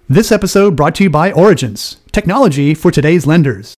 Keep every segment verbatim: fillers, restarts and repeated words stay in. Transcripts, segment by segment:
This episode brought to you by Origence, technology for today's lenders.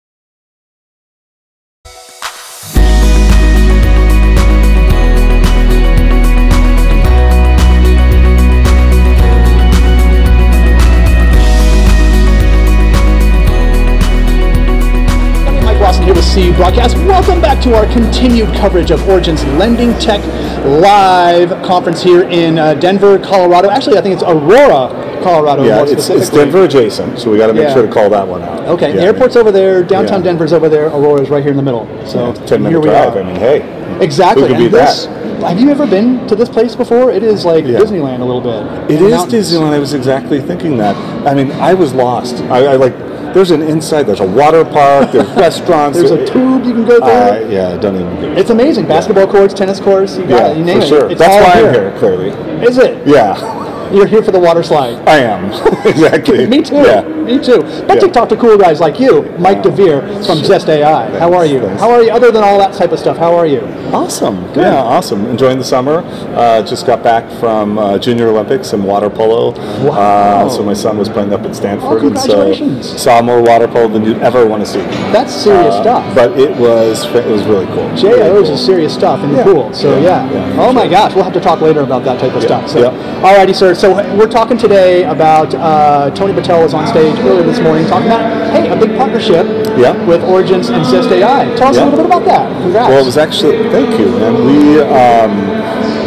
Here with C U Broadcast. Welcome back to our continued coverage of Origence Lending Tech Live conference here in uh, Denver, Colorado. Actually, I think it's Aurora, Colorado. Yeah, it's, it's Denver adjacent, so we got to make yeah. sure to call that one out. Okay, yeah, the airport's over there, downtown yeah. Denver's over there, Aurora's right here in the middle. So yeah, ten minute drive. I mean, hey, exactly. Who could beat this, that? Have you ever been to this place before? It is like yeah. Disneyland a little bit. It is mountains. Disneyland. I was exactly thinking that. I mean, I was lost. I, I like. There's an inside, there's a water park, there's restaurants. There's a tube you can go through. Uh, yeah, don't even get it. It's amazing. Basketball yeah. courts, tennis courts, you got yeah, it. You name for sure. it. It's That's all why here. I'm here, clearly. Is it? Yeah. You're here for the water slide. I am. Exactly. Me too. Yeah. Me too. But yeah. to talk to cool guys like you, Mike DeVere from sure. Zest A I. Thanks. How are you? Thanks. How are you? Other than all that type of stuff, how are you? Awesome. Good. Yeah, awesome. Enjoying the summer. Uh, just got back from uh, Junior Olympics and water polo. Wow. Uh, so my son was playing up at Stanford. Oh, congratulations. And so saw more water polo than you'd ever want to see. That's serious uh, stuff. But it was it was really cool. J I Os really is serious stuff in the yeah. pool. So yeah. yeah. yeah oh sure. my gosh, we'll have to talk later about that type of yeah. stuff. So, yeah. alrighty, sir. So we're talking today about uh, Tony Patel was on stage earlier this morning talking about hey a big partnership yeah. with Origence and Zest A I. Tell us yeah. a little bit about that. Congrats. Well, it was actually thank you, and we. Um,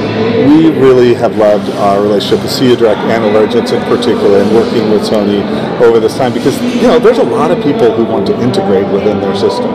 We really have loved our relationship with C U Direct and Origence in particular, and working with Tony over this time because you know there's a lot of people who want to integrate within their system,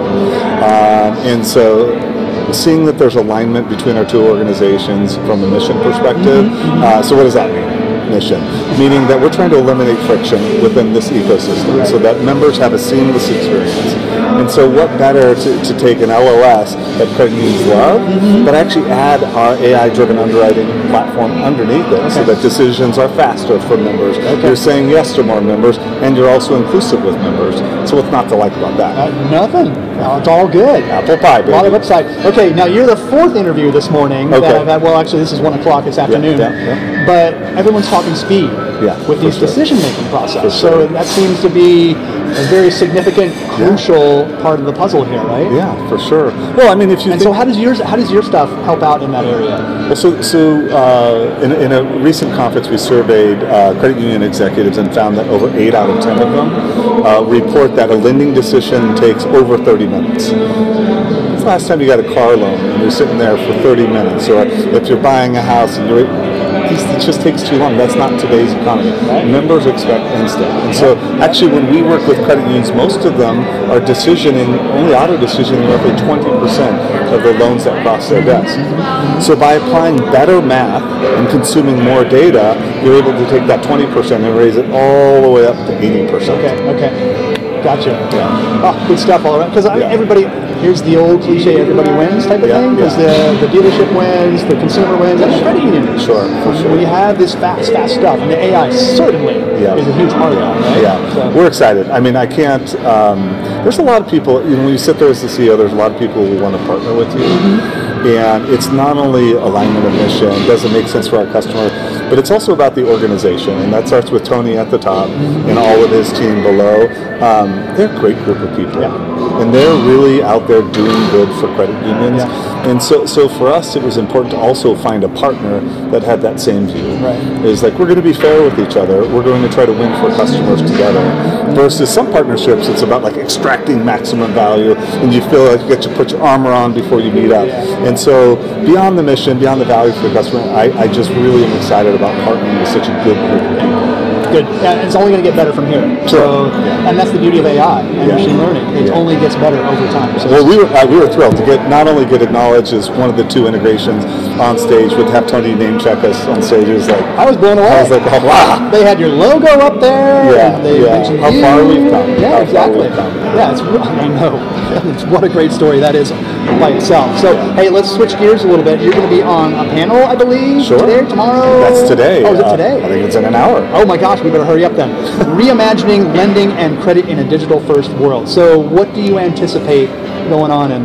um, and so seeing that there's alignment between our two organizations from a mission perspective. Mm-hmm. Uh, so what does that mean? Mission, meaning that we're trying to eliminate friction within this ecosystem right. so that members have a seamless experience. And so what better to, to take an L O S that credit unions love, mm-hmm. but actually add our A I-driven underwriting platform underneath it okay. so that decisions are faster for members. Okay. You're saying yes to more members, and you're also inclusive with members. So what's not to like about that? Uh, nothing. No, it's all good. Apple pie, baby. A lot of upside. Okay, now you're the fourth interview this morning. Okay. That I've had, well, actually, this is one o'clock this afternoon. Yeah, yeah, yeah. But everyone's talking speed yeah, with these sure. decision-making process. For so sure. that seems to be a very significant, crucial yeah. part of the puzzle here, right? Yeah, for sure. Well, I mean, if you and think, so how does yours how does your stuff help out in that area? Well, so so uh, in, in a recent conference, we surveyed uh, credit union executives and found that over eight out of ten of them uh, report that a lending decision takes over thirty minutes. When's the last time you got a car loan and you're sitting there for thirty minutes, or if you're buying a house and you're it just takes too long. That's not today's economy. Right. Members expect instant. And so actually when we work with credit unions, most of them are decisioning, only auto-decisioning roughly twenty percent of the loans that cross their desk. So by applying better math and consuming more data, you're able to take that twenty percent and raise it all the way up to eighty percent. Okay, okay. Gotcha. Yeah. Oh, good stuff all around. Because yeah. everybody, here's the old cliche, everybody wins type of yeah, thing. Because yeah. the, the dealership wins, the consumer wins, and the credit union wins. Sure, for sure. When you have this fast, fast stuff, and the A I certainly yeah. is a huge part yeah. of that, right? Yeah, so. We're excited. I mean, I can't, um, there's a lot of people, you know, when you sit there as the C E O, there's a lot of people who want to partner with you. Mm-hmm. And it's not only alignment of mission, does it make sense for our customer, but it's also about the organization. And that starts with Tony at the top and all of his team below. Um, they're a great group of people. Yeah. And they're really out there doing good for credit unions. Yeah. And so so for us, it was important to also find a partner that had that same view. Right. It's like, we're going to be fair with each other. We're going to try to win for customers together. Versus some partnerships, it's about like extracting maximum value, and you feel like you get to put your armor on before you meet up. Yeah. And so beyond the mission, beyond the value for the customer, I, I just really am excited about partnering with such a good group of people. Good. And it's only going to get better from here. Sure. So, yeah. And that's the beauty of A I and yeah. machine learning. It yeah. only gets better over time. So well, we were uh, we were thrilled to get not only get acknowledged as one of the two integrations on stage, but to have Tony name check us on stage. It was like I was blown away. I was like, oh, wow. They had your logo up there. Yeah. And they yeah. mentioned How you. far we've come. Yeah, How exactly. Far we've come. Yeah, it's I know. It's, what a great story that is by itself. So, hey, let's switch gears a little bit. You're going to be on a panel, I believe, sure. today, tomorrow? That's today. Oh, is it uh, today? I think it's in an hour. Oh my gosh, we better hurry up then. Reimagining lending and credit in a digital-first world. So what do you anticipate going on in there?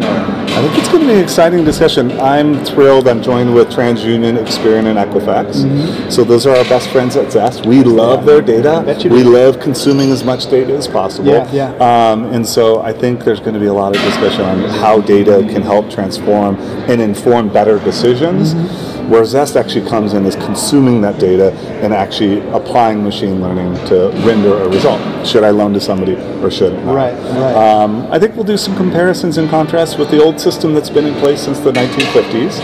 I think it's going to be an exciting discussion. I'm thrilled. I'm joined with TransUnion, Experian, and Equifax. Mm-hmm. So those are our best friends at Zest. We love their data. We do. love consuming as much data as possible. Yeah, yeah. Um, and so I think there's going to be a lot of discussion on how data can help transform and inform better decisions. Mm-hmm. Where Zest actually comes in is consuming that data and actually applying machine learning to render a result. Should I loan to somebody or shouldn't I? Right, right. Um, I think we'll do some comparisons and contrasts with the old system that's been in place since the nineteen fifties.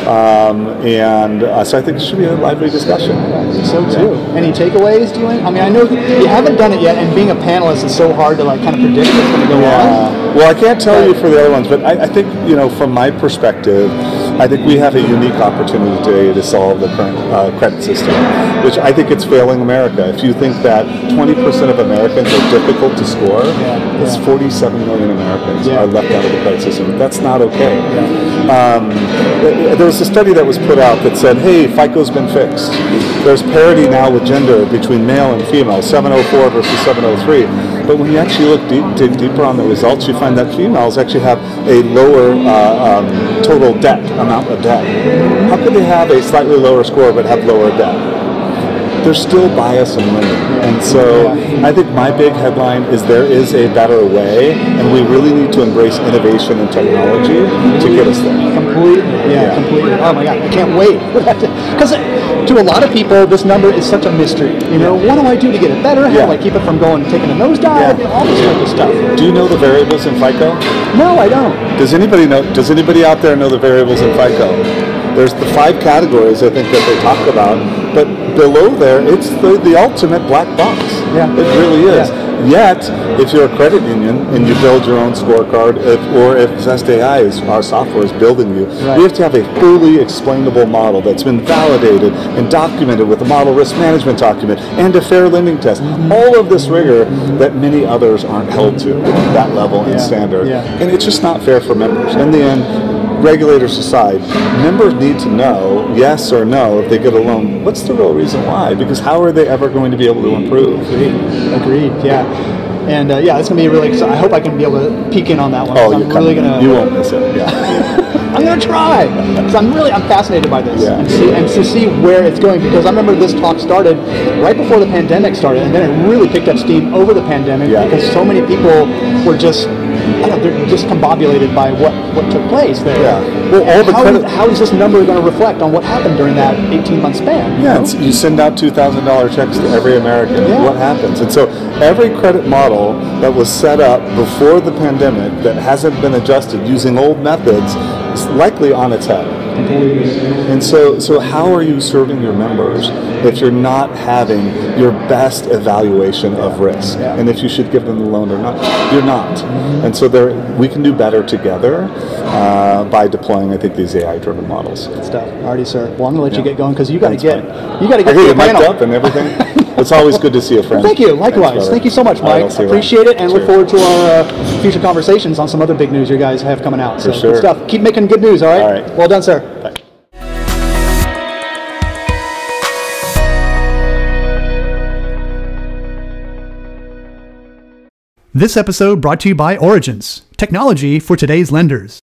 Um, and uh, so I think it should be a lively discussion. I think so too. Yeah. Any takeaways, do you? I mean, I know you haven't done it yet, and being a panelist is so hard to like kind of predict what's going to go yeah. on. Well, I can't tell you for the other ones, but I, I think, you know, from my perspective, I think we have a unique opportunity today to solve the current uh, credit system, which I think it's failing America. If you think that twenty percent of Americans are difficult to score, yeah, it's yeah. forty-seven million Americans yeah. are left out of the credit system. That's not okay. Yeah. Um, there was a study that was put out that said, hey, FICO's been fixed. There's parity now with gender between male and female, seven oh four versus seven oh three. But when you actually look deep, dig deeper on the results, you find that females actually have a lower uh, um, total debt, amount of debt. How could they have a slightly lower score but have lower debt? There's still bias in women. And so I think my big headline is there is a better way, and we really need to embrace innovation and technology to get us there. Completely. Yeah, yeah. completely. Oh my God, I can't wait. Because to a lot of people, this number is such a mystery. You know, what do I do to get it better? How yeah. do I keep it from going, taking a nosedive? Yeah. All this type of stuff. Do you know the variables in FICO? No, I don't. Does anybody know? Does anybody out there know the variables in FICO? There's the five categories I think that they talk about, but below there, it's the, the ultimate black box. Yeah. It really is. Yeah. Yet, if you're a credit union and you build your own scorecard, if, or if Zest A I is our software is building you, right. we have to have a fully explainable model that's been validated and documented with a model risk management document and a fair lending test. Mm-hmm. All of this rigor mm-hmm. that many others aren't held to that level yeah. and standard. Yeah. And it's just not fair for members. In the end, regulators aside, members need to know, yes or no, if they get a loan, what's the real reason why? Because how are they ever going to be able to improve? Agreed, Agreed. yeah. And uh, yeah, it's going to be really exciting. I hope I can be able to peek in on that one. Oh, I'm you're really coming. gonna, You won't miss it, yeah. I'm going to try, because I'm really, I'm fascinated by this, yeah. and, see, and to see where it's going, because I remember this talk started right before the pandemic started, and then it really picked up steam over the pandemic, yeah. because so many people were just, I don't know, they're just combobulated by what, what took place there. Yeah. Well, all the how, credit- how is this number going to reflect on what happened during that eighteen-month span? Yeah, you it's, you send out two thousand dollars checks to every American. Yeah. What happens? And so every credit model that was set up before the pandemic that hasn't been adjusted using old methods is likely on its head. And so, so how are you serving your members if you're not having your best evaluation of risk, yeah. and if you should give them the loan or not? You're not. Mm-hmm. And so there, we can do better together uh, by deploying, I think, these A I-driven models. Good stuff. Alrighty, sir. Well, I'm gonna let yeah. you get going because you got to Thanks, get Mike. you got to get I to get the you mic'd panel. up and everything. It's always good to see a friend. Well, thank you. Likewise. Thanks, thank you so much, Mike. Right, see you Appreciate around. it, and Cheers. look forward to our uh, future conversations on some other big news you guys have coming out. So For sure. good stuff. Keep making good news. All right. All right. Well done, sir. Bye. This episode brought to you by Origins, technology for today's lenders.